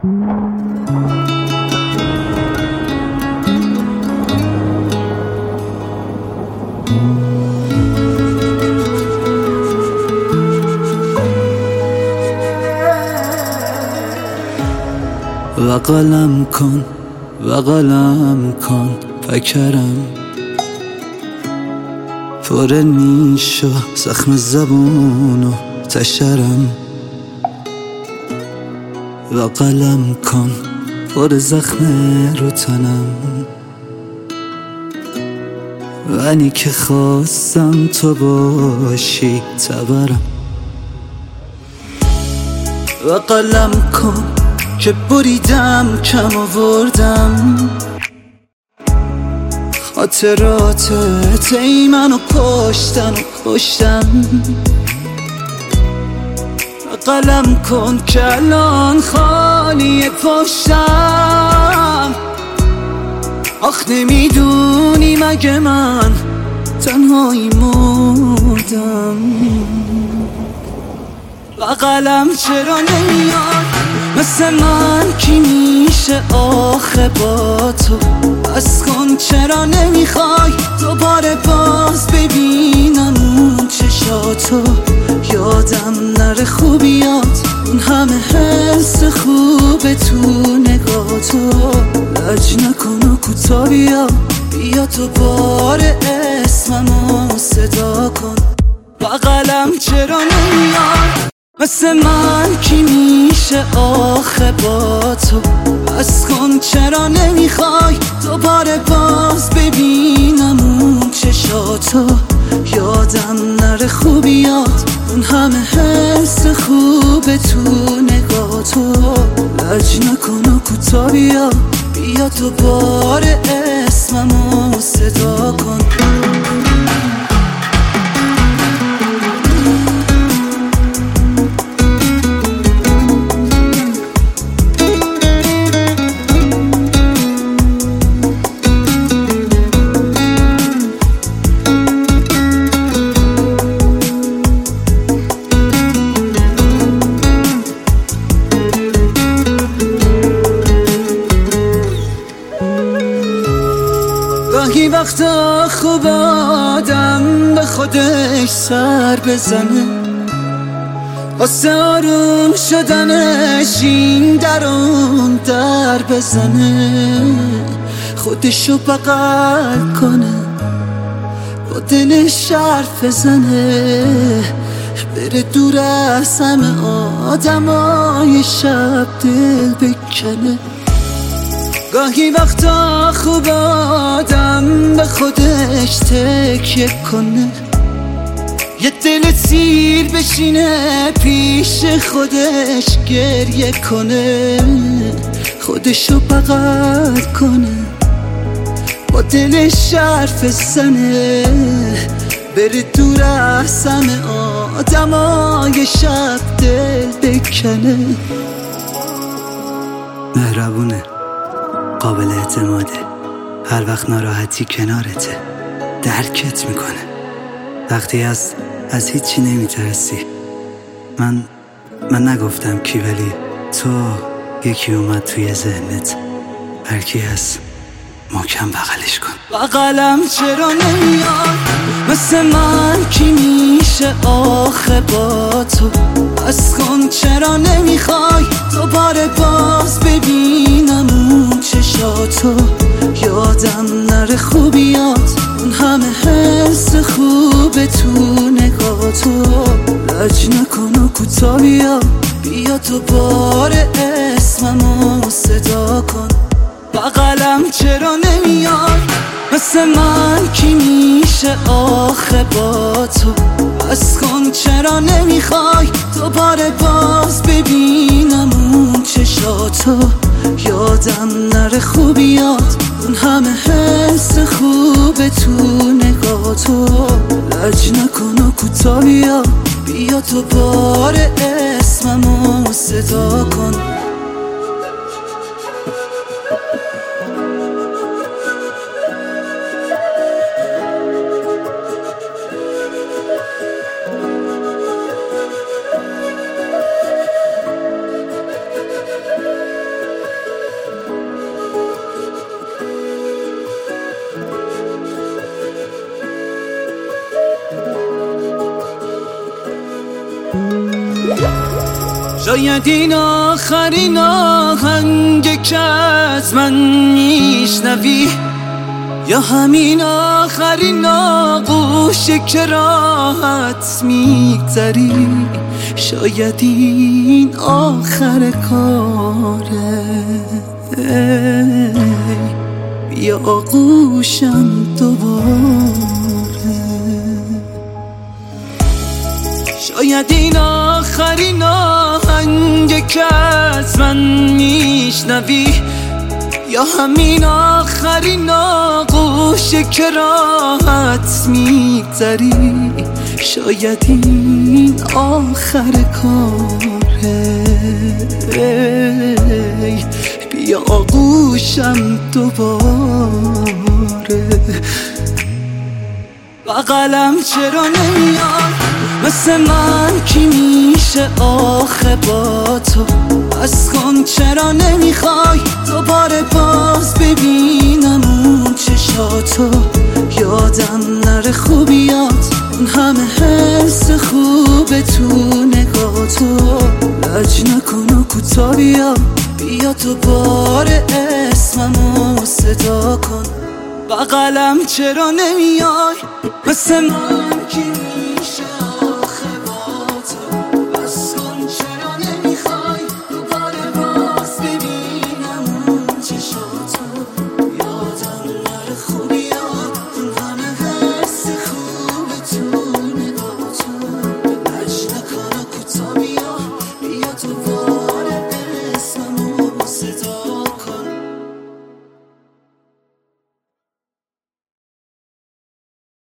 و قلم کن فکرم پر نیش و زخم زبون و تشرم و قلم کن پر زخم رو تنم ولی که خواستم تو باشی تبرم و قلم کن که بریدم کم آوردم خاطرات ای منو کشتم و قلم کن که الان خالی پشتم آخ نمیدونی مگه من تنهایی مردم و قلم چرا نمیاد مثل من کی میشه آخه با تو بس کن چرا نمیخوای دوباره باز ببینم اون چشاتو یادم نره خوبیات اون همه حس خوبه تو نگاتو لج نکن و کوتا بیا تو بار اسممو صدا کن و قلم چرا نمیاد مثل من کی میشه آخه با تو بس کن چرا نمیخوای دوباره باز ببینم اون چشاتو یادم نره خوبیات اون همه حس خوبه تو نگاتو لج نکن و کوتا بیا تو بار اسممو صدا کن گاهی وقتا خوب آدم به خودش سر بزنه واسه آروم شدنش این در اون در بزنه خودشو بغل کنه با دلش حرف بزنه بره دور از همه آدمای شب دل بکنه گاهی وقتا خوب آدم به خودش تکیه کنه یه دل سیر بشینه پیش خودش گریه کنه خودشو بغل کنه با دلش حرف بزنه بره دور از همه آدمای شب دل بکنه مهربونه قابل اعتماده هر وقت ناراحتی کنارته درکت میکنه وقتی از هیچی نمیترسی من نگفتم کی ولی تو یکی اومد توی ذهنت هر کی هست محکم بغلش کن و قلم چرا نمیاد مثل من کی میشه آخه با تو بس کن چرا نمیخوای دوباره باز ببینم اون چشاتو یادم نره خوبیات اون همه حس خوبه تو نگاتو لج نکن و کوتا بیا تو بار اسممو صدا کن و قلم چرا نمیاد مثل من کی میشه آخه با تو بس کن چرا نمیخوای دوباره باز ببینم اون چشاتو یادم نره خوبیات اون همه حس خوبه تو نگاتو لج نکن و کوتا بیا تو بار اسممو صدا کن شاید این آخرین آهنگ که از من میشنوی، یا همین آخرین آغوشی که راحت میگذری. شاید این آخر کاره، بیا آغوشم دوباره. شاید این آخرین آهنگ که از من میشنوی، یا همین آخرین آغوشی که راحت میگذری. شاید این آخر کاره، بیا آغوشم دوباره. بغلم چرا نمیاد مثل من کی میشه آخه با تو؟ از کن چرا نمیخوای دوباره باز ببینم اون چشاتو؟ یادم نره خوبیات اون همه حس خوب تو نگاتو. لج نکن و کوتا بیا دوباره اسممو صدا کن. بغلم چرا نمیای مثل من کی